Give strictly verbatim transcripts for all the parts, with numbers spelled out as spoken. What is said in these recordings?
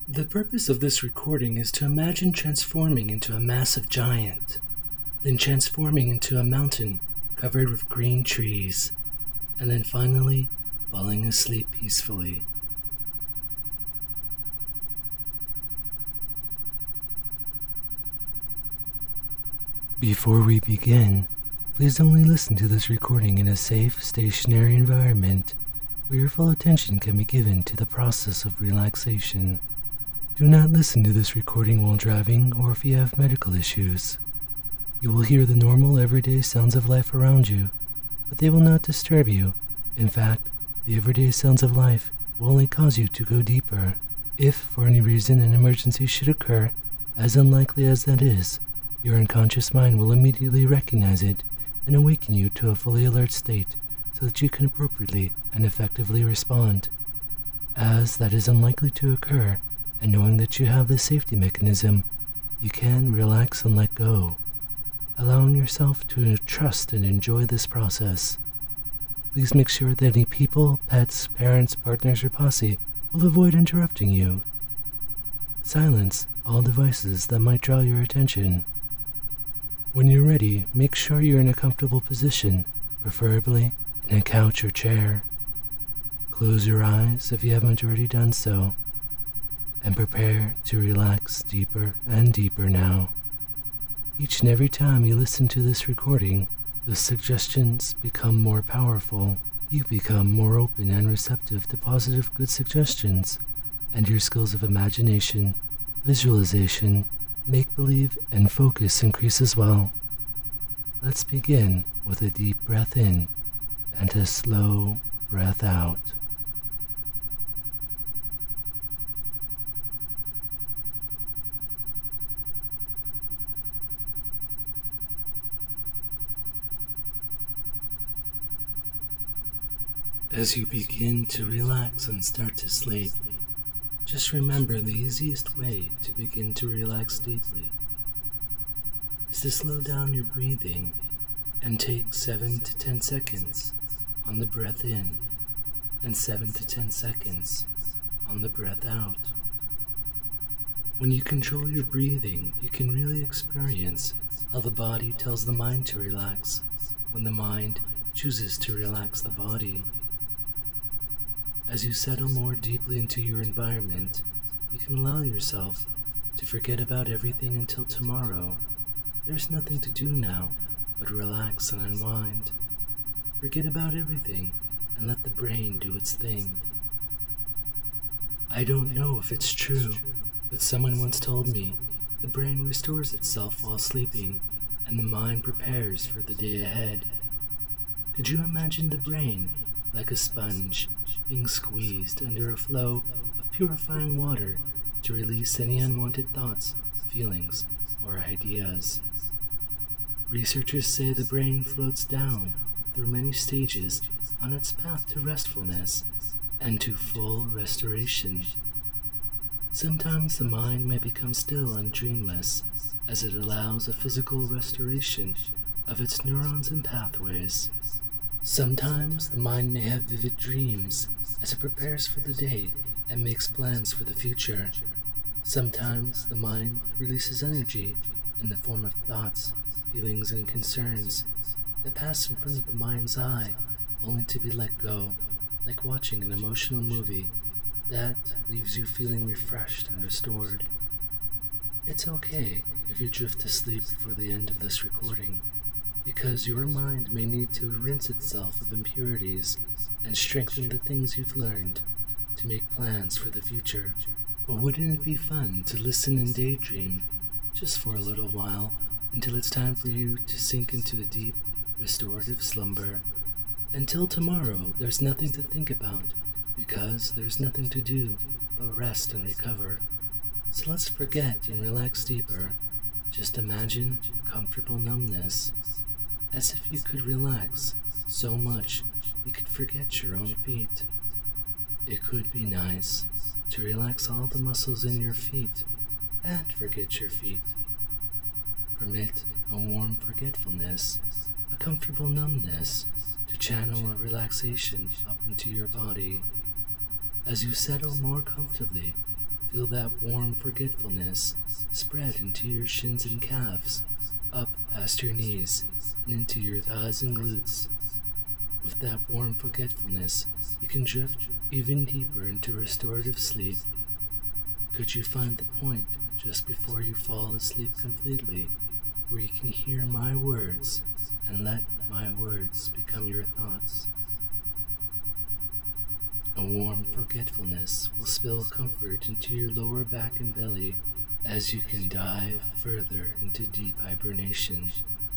The purpose of this recording is to imagine transforming into a massive giant, then transforming into a mountain covered with green trees, and then finally falling asleep peacefully. Before we begin, please only listen to this recording in a safe, stationary environment where your full attention can be given to the process of relaxation. Do not listen to this recording while driving or if you have medical issues. You will hear the normal, everyday sounds of life around you, but they will not disturb you. In fact, the everyday sounds of life will only cause you to go deeper. If, for any reason, an emergency should occur, as unlikely as that is, your unconscious mind will immediately recognize it and awaken you to a fully alert state so that you can appropriately and effectively respond. As that is unlikely to occur, and knowing that you have this safety mechanism, you can relax and let go, allowing yourself to trust and enjoy this process. Please make sure that any people, pets, parents, partners, or posse will avoid interrupting you. Silence all devices that might draw your attention. When you're ready, make sure you're in a comfortable position, preferably in a couch or chair. Close your eyes if you haven't already done so, and prepare to relax deeper and deeper now. Each and every time you listen to this recording, the suggestions become more powerful. You become more open and receptive to positive, good suggestions, and your skills of imagination, visualization, make-believe, and focus increase as well. Let's begin with a deep breath in and a slow breath out. As you begin to relax and start to sleep, just remember the easiest way to begin to relax deeply is to slow down your breathing and take seven to ten seconds on the breath in and seven to ten seconds on the breath out. When you control your breathing, you can really experience how the body tells the mind to relax when the mind chooses to relax the body. As you settle more deeply into your environment, you can allow yourself to forget about everything until tomorrow. There's nothing to do now but relax and unwind. Forget about everything and let the brain do its thing. I don't know if it's true, but someone once told me the brain restores itself while sleeping and the mind prepares for the day ahead. Could you imagine the brain like a sponge being squeezed under a flow of purifying water to release any unwanted thoughts, feelings, or ideas? Researchers say the brain floats down through many stages on its path to restfulness and to full restoration. Sometimes the mind may become still and dreamless as it allows a physical restoration of its neurons and pathways. Sometimes the mind may have vivid dreams as it prepares for the day and makes plans for the future. Sometimes the mind releases energy in the form of thoughts, feelings, and concerns that pass in front of the mind's eye only to be let go, like watching an emotional movie that leaves you feeling refreshed and restored. It's okay if you drift to sleep before the end of this recording, because your mind may need to rinse itself of impurities and strengthen the things you've learned to make plans for the future. But wouldn't it be fun to listen and daydream just for a little while until it's time for you to sink into a deep, restorative slumber? Until tomorrow, there's nothing to think about because there's nothing to do but rest and recover. So let's forget and relax deeper. Just imagine a comfortable numbness, as if you could relax so much you could forget your own feet. It could be nice to relax all the muscles in your feet and forget your feet. Permit a warm forgetfulness, a comfortable numbness to channel a relaxation up into your body. As you settle more comfortably, Feel that warm forgetfulness spread into your shins and calves, up past your knees, and into your thighs and glutes. With that warm forgetfulness, you can drift even deeper into restorative sleep. Could you find the point just before you fall asleep completely, where you can hear my words and let my words become your thoughts? A warm forgetfulness will spill comfort into your lower back and belly as you can dive further into deep hibernation.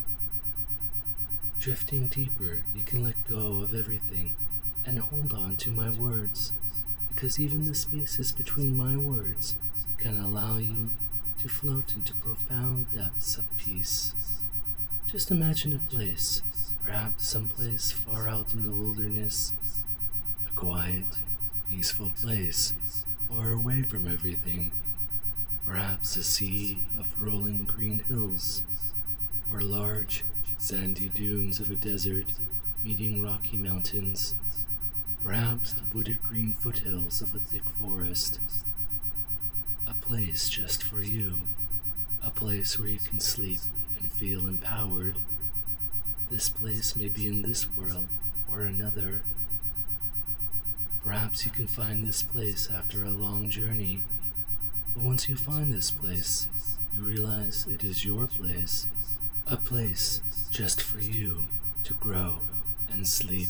Drifting deeper, you can let go of everything and hold on to my words, because even the spaces between my words can allow you to float into profound depths of peace. Just imagine a place, perhaps someplace far out in the wilderness, a quiet, peaceful place, far away from everything. Perhaps a sea of rolling green hills, or large, sandy dunes of a desert meeting rocky mountains. Perhaps the wooded green foothills of a thick forest. A place just for you. A place where you can sleep and feel empowered. This place may be in this world or another. Perhaps you can find this place after a long journey, but once you find this place, you realize it is your place, a place just for you to grow and sleep.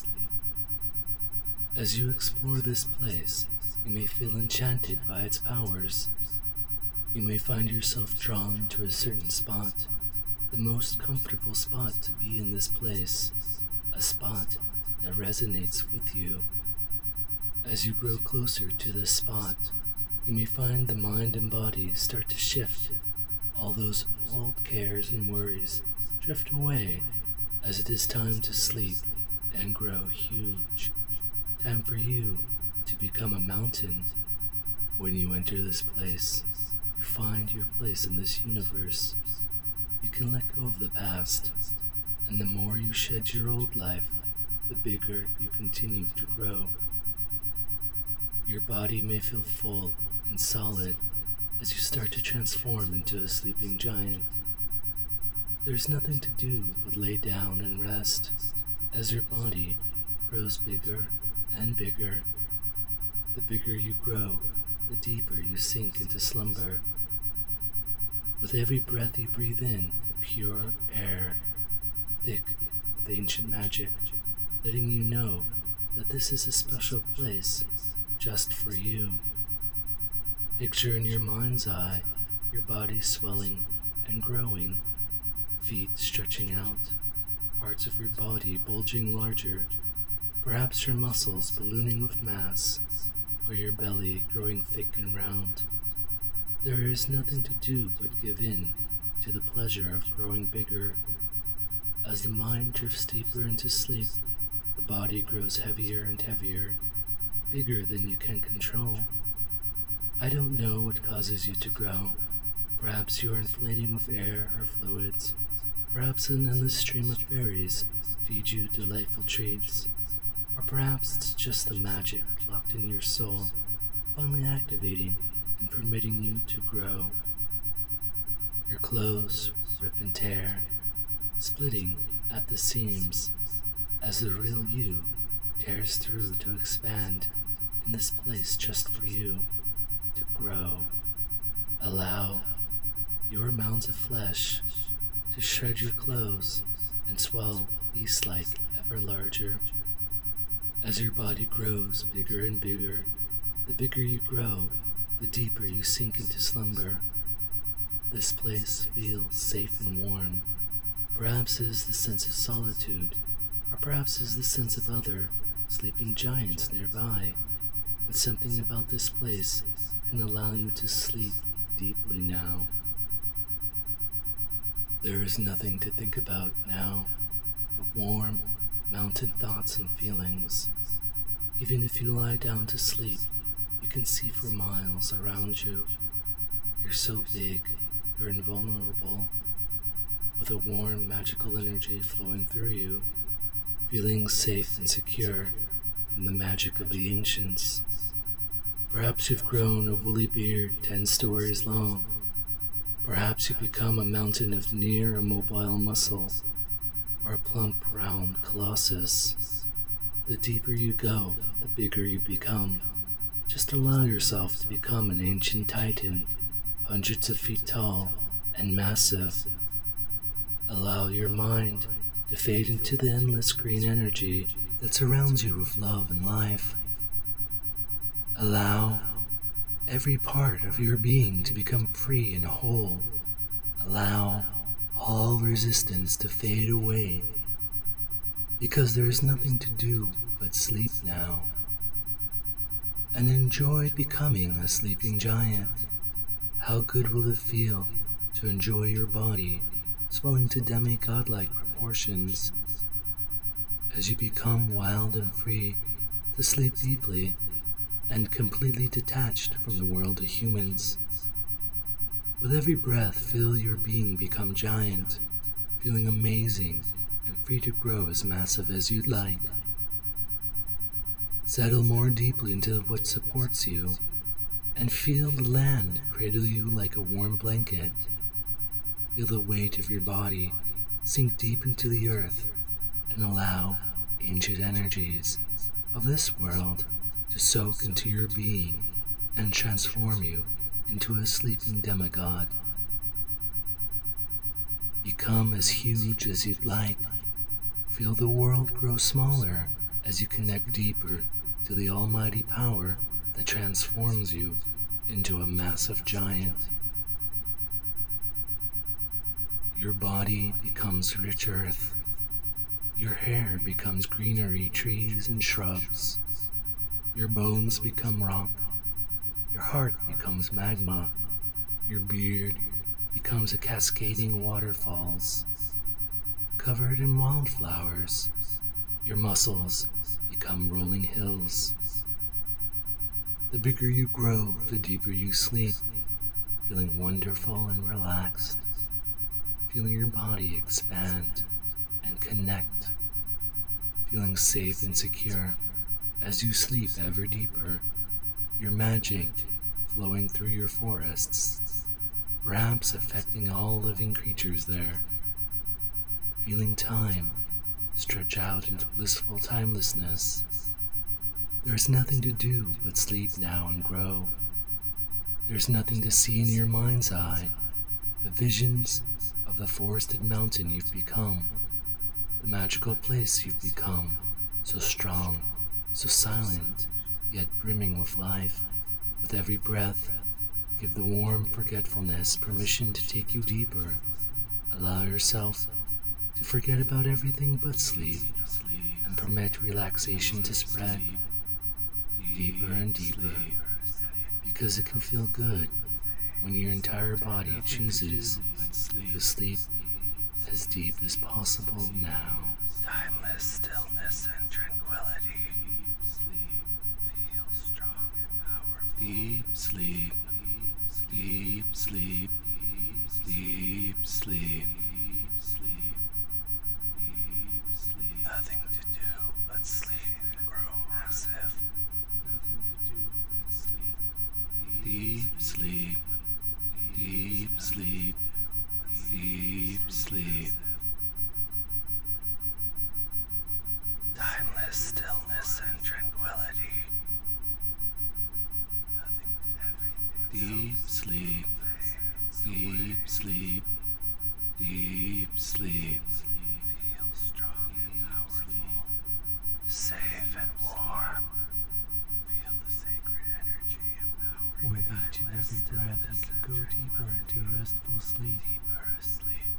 As you explore this place, you may feel enchanted by its powers. You may find yourself drawn to a certain spot, the most comfortable spot to be in this place, a spot that resonates with you. As you grow closer to this spot, you may find the mind and body start to shift. All those old cares and worries drift away as it is time to sleep and grow huge. Time for you to become a mountain. When you enter this place, you find your place in this universe. You can let go of the past, and the more you shed your old life, the bigger you continue to grow. Your body may feel full and solid as you start to transform into a sleeping giant. There's nothing to do but lay down and rest as your body grows bigger and bigger. The bigger you grow, the deeper you sink into slumber. With every breath you breathe in, pure air, thick with ancient magic, letting you know that this is a special place just for you. Picture in your mind's eye your body swelling and growing, feet stretching out, parts of your body bulging larger, perhaps your muscles ballooning with mass, or your belly growing thick and round. There is nothing to do but give in to the pleasure of growing bigger. As the mind drifts deeper into sleep, the body grows heavier and heavier, bigger than you can control. I don't know what causes you to grow. Perhaps you are inflating with air or fluids. Perhaps an endless stream of fairies feed you delightful treats. Or perhaps it's just the magic locked in your soul, finally activating and permitting you to grow. Your clothes rip and tear, splitting at the seams as the real you tears through to expand in this place just for you to grow. Allow your mounds of flesh to shred your clothes and swell beast-like ever larger. As your body grows bigger and bigger, the bigger you grow, the deeper you sink into slumber. This place feels safe and warm. Perhaps it is the sense of solitude, or perhaps it is the sense of other sleeping giants nearby. But something about this place can allow you to sleep deeply now. There is nothing to think about now but warm mountain thoughts and feelings. Even if you lie down to sleep, you can see for miles around you. You're so big, you're invulnerable, with a warm, magical energy flowing through you, feeling safe and secure from the magic of the ancients. Perhaps you've grown a woolly beard ten stories long. Perhaps you've become a mountain of near immobile muscle, or a plump, round colossus. The deeper you go, the bigger you become. Just allow yourself to become an ancient titan, hundreds of feet tall and massive. Allow your mind to fade into the endless green energy that surrounds you with love and life. Allow every part of your being to become free and whole. Allow all resistance to fade away, because there is nothing to do but sleep now. And enjoy becoming a sleeping giant. How good will it feel to enjoy your body swelling to demi-godlike proportions as you become wild and free to sleep deeply and completely detached from the world of humans. With every breath, feel your being become giant, feeling amazing and free to grow as massive as you'd like. Settle more deeply into what supports you and feel the land cradle you like a warm blanket. Feel the weight of your body sink deep into the earth and allow ancient energies of this world to soak into your being and transform you into a sleeping demigod. Become as huge as you'd like. Feel the world grow smaller as you connect deeper to the almighty power that transforms you into a massive giant. Your body becomes rich earth. Your hair becomes greenery, trees and shrubs. Your bones become rock. Your heart becomes magma. Your beard becomes a cascading waterfalls covered in wildflowers. Your muscles become rolling hills. The bigger you grow, the deeper you sleep, feeling wonderful and relaxed, feeling your body expand and connect, feeling safe and secure as you sleep ever deeper, your magic flowing through your forests, perhaps affecting all living creatures there, feeling time stretch out into blissful timelessness. There's nothing to do but sleep now and grow. There's nothing to see in your mind's eye but visions of the forested mountain you've become, the magical place you've become, so strong, so silent, yet brimming with life. With every breath, give the warm forgetfulness permission to take you deeper. Allow yourself to forget about everything but sleep, and permit relaxation to spread deeper and deeper, because it can feel good when your entire body chooses to sleep as deep as possible now. Timeless stillness and tranquility. Feel strong and powerful. Deep sleep, deep sleep, deep sleep, Nothing to do but sleep and grow massive. Nothing to do but sleep. Deep sleep, deep sleep, deep sleep. Timeless stillness and tranquility. Nothing to everything. Deep sleep, deep sleep, deep sleep. Feel strong and powerful. Safe and warm. Feel the sacred energy empowering. With each and every breath, you can go deeper into restful sleep. Deeper asleep.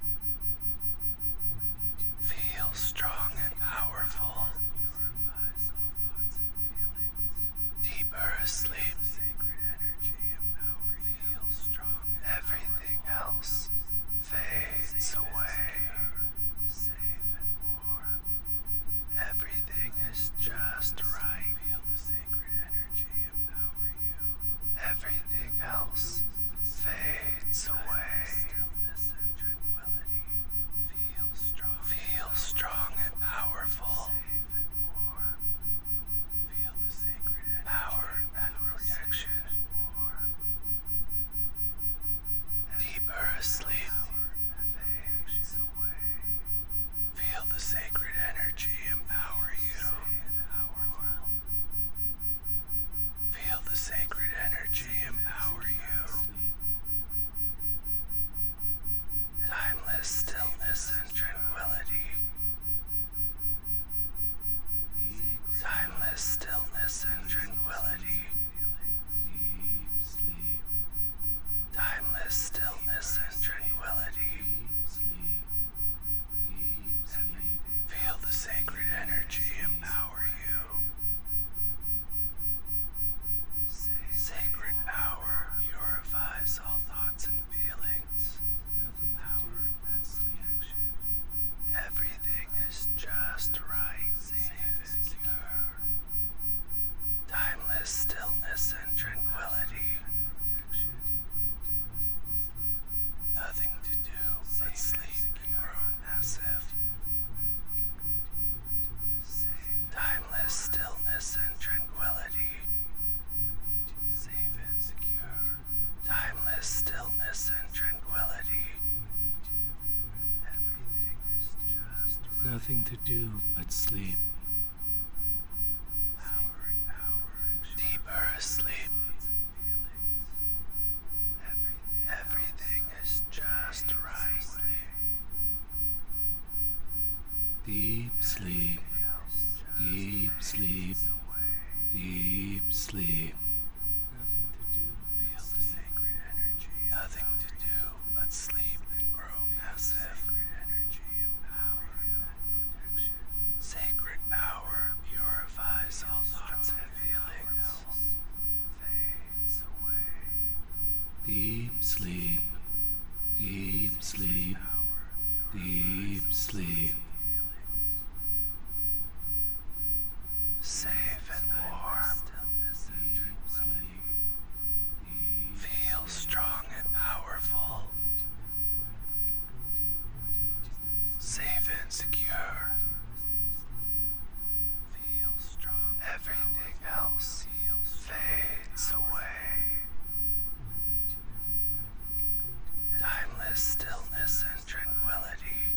Feel strong and powerful. Purifies all thoughts and feelings. Deeper asleep. Sacred energy empowering. Feel strong. Everything else fades away. Safe and warm. Everything is just right. Feel the sacred energy empower you. Everything else fades away. Stillness and tranquility. Feel strong. Feel strong and powerful. Safe and sacred energy empower you. Timeless stillness and tranquility. Timeless stillness and tranquility. Deep sleep. Timeless stillness and tranquility. Deep sleep. Deep sleep. Feel the sacred energy empower you. Sacred power purifies all thoughts and feelings. Nothing to do but sleep. Everything is just right, safe and secure. Timeless stillness and tranquility. Nothing to do but sleep and grow massive. Timeless stillness and tranquility. Safe and secure. Timeless stillness and tranquility. Everything is just right. Nothing to do but sleep. Power and power. Deeper asleep. Everything, everything is just right. Deep sleep. Deep sleep. Deep sleep. Nothing to do Feel but the sleep. sacred energy. Nothing to do but sleep and grow massive. Sacred energy empower you and protection. Sacred power purifies all thoughts and feelings. Fades away. Deep sleep. Deep sleep. Deep sleep. Safe and warm. Stillness and tranquility. Feel strong and powerful. Safe and secure. Feel strong. Everything else fades away. Timeless stillness and tranquility.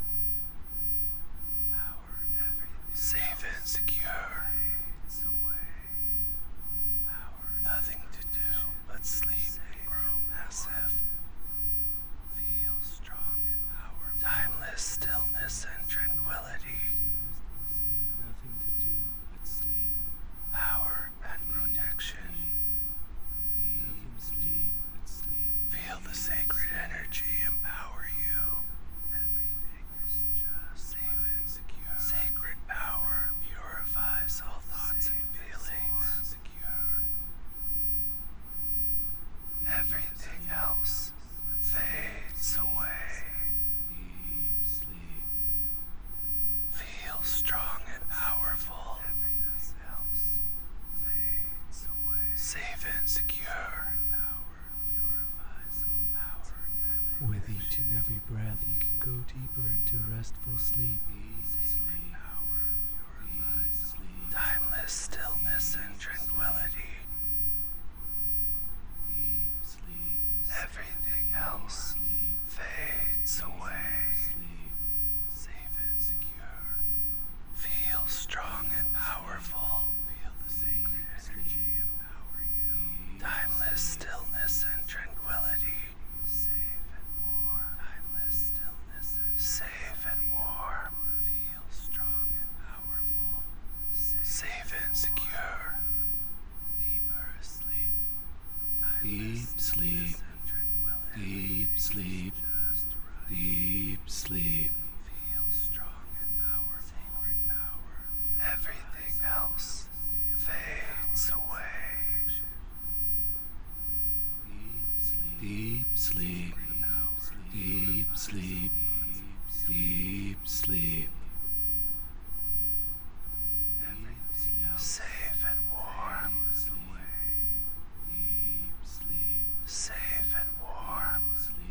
Power. Everything. Safe and secure. Fades away. Power. Nothing to do but sleep and grow massive. Feel strong and powerful. Timeless stillness and tranquility. Nothing to do but sleep. Power and protection. Deep sleep but sleep. Feel the sacred energy empower you. Everything is just safe and secure. Sacred power purifies all thoughts and feelings. Secure. Everything else fades away. Deep sleep. Feel strong and powerful. Everything else fades away. Safe and secure. Power purifies all power. With each and every breath, you can go deeper into restful sleep. Deep sleep. Power Deep sleep. timeless stillness and tranquility. Deep sleep. Everything else Sleep. fades away. Sleep. Safe and secure. Feel strong and powerful. Feel the sacred energy empower you. Timeless stillness and tranquility. Safe and warm. Timeless stillness and safe and warm. Feel strong and powerful. Safe and secure. Deeper asleep. Deep sleep. Deep sleep. Just right. Deep sleep. Feel strong and powerful. Sacred power. Everything else fades away. Deep sleep. Deep sleep. Deep sleep. Everything else safe and warm. Deep sleep. Safe and warm.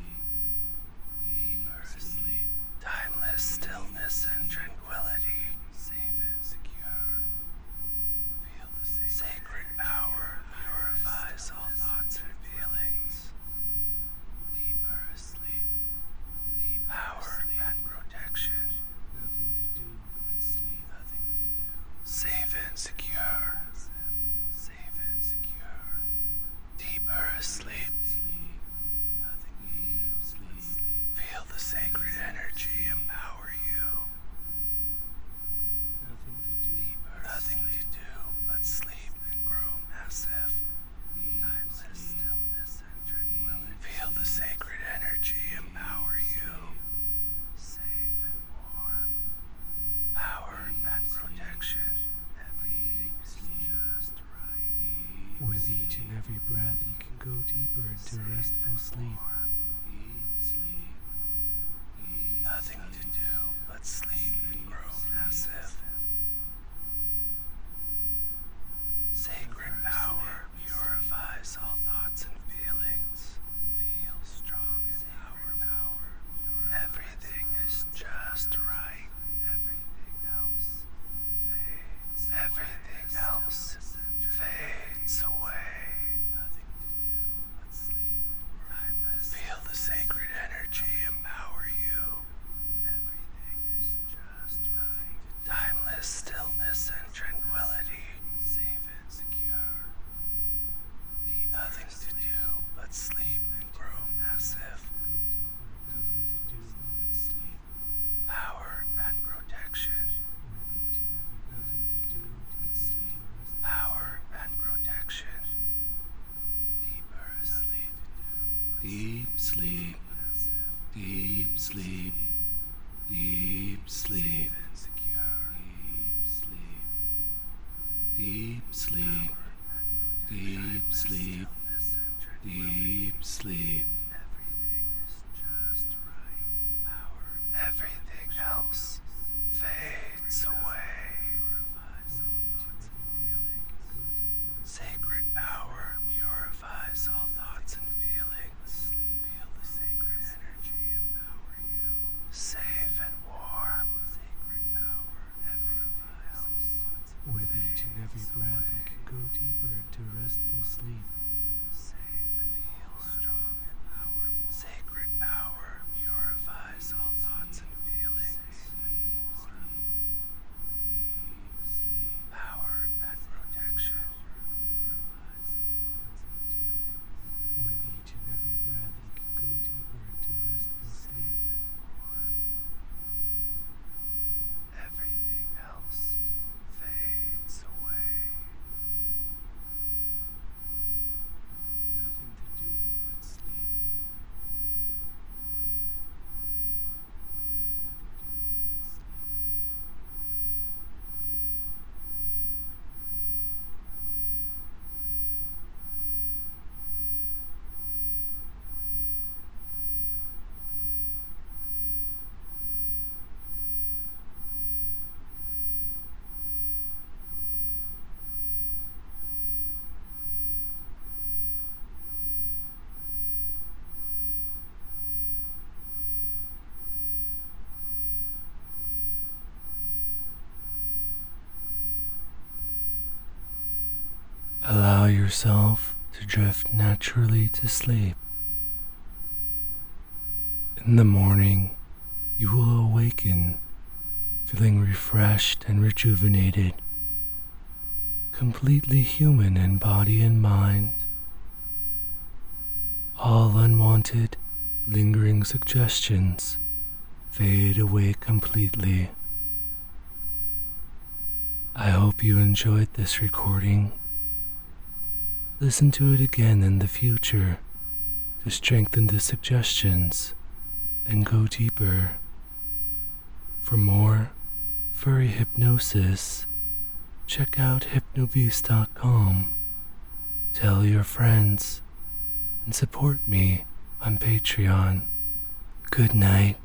Deeper sleep. Timeless stillness and tranquility. Safe and secure. Feel the sacred power purifies all thoughts and feelings. Deeper asleep. Deep power and protection. Nothing to do but sleep. Nothing to do. Safe and secure. Safe and secure. With each and every breath, you can go deeper into restful sleep. Deep sleep. Deep Nothing to do but sleep and grow massive. Sacred power purifies all thoughts and feelings. Feel strong and powerful. Everything is just right. Everything else fades. Everything else fades away. Nothing to do but sleep. Timeless. Feel the sacred energy empower you. Everything is just right. Timeless stillness and tranquility. Safe and secure. Deep. Nothing to do but sleep and grow massive. Nothing to do but sleep. Power and protection. Nothing to do but sleep. Power and protection. Deeper sleep. Deep sleep. Deep sleep. Deep sleep. And secure. Deep sleep. Deep sleep. Deep sleep. Stillness and tranquility. Deep sleep. Everything is just right. Power. Everything else fades away. Purifies all thoughts and feelings. Sacred power purifies all thoughts and feelings. Feel the sacred energy empower you. Safe and warm. Sacred power. Everything else. With each and every breath, you can go deeper into restful sleep. Safe and feel strong and powerful. Sacred power purifies all thoughts and feelings. Power and protection. With each and every breath, you can go deeper into restful sleep. Everything else fades away. Nothing to do but sleep. Allow yourself to drift naturally to sleep. In the morning, you will awaken feeling refreshed and rejuvenated, completely human in body and mind. All unwanted, lingering suggestions fade away completely. I hope you enjoyed this recording. Listen to it again in the future to strengthen the suggestions and go deeper. For more furry hypnosis, check out hypnobeast dot com. Tell your friends and support me on Patreon. Good night.